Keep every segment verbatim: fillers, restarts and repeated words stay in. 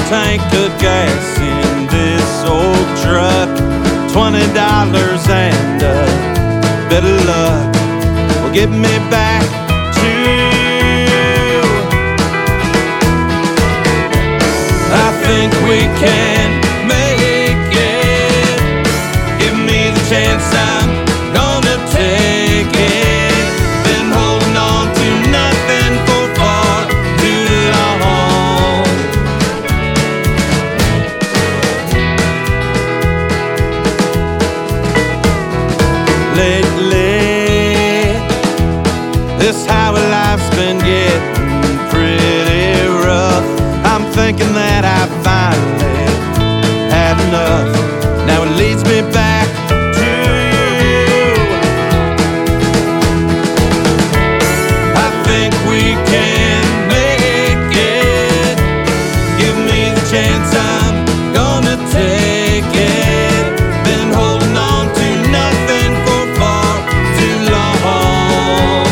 tank of gas in this old truck. Twenty dollars and a bit of luck will get me back to you. I think we can make it. Give me the chance, I'm gonna take it. Been holding on to nothing for far too long. Lately, this highway life's been getting pretty rough. I'm thinking that I finally had enough. Now it leads me back to you. I think we can make it. Give me the chance, I'm gonna take it. Been holding on to nothing for far too long.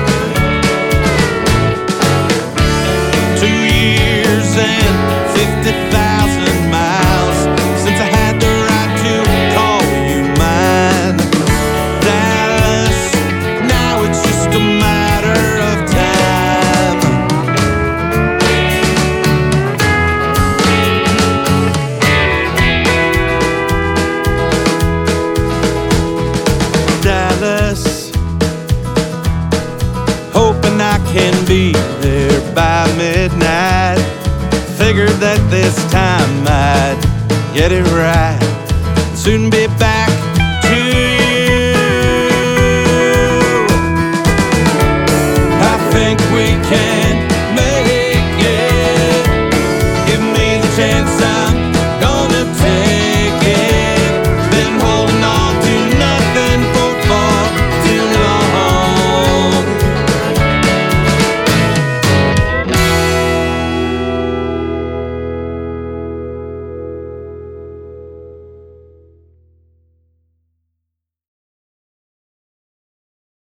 Two years and fifty thousand miles since I had the right to call you mine. Dallas, now it's just a matter of time. Dallas, hoping I can be there by midnight. Figured that this time I'd get it right. Soon be back